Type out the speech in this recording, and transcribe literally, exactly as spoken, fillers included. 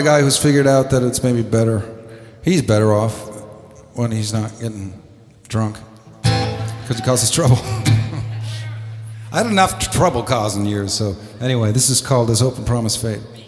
A guy who's figured out that it's maybe better, he's better off when he's not getting drunk because it causes trouble. I had enough trouble causing years, so anyway, this is called As Open Promise Fate.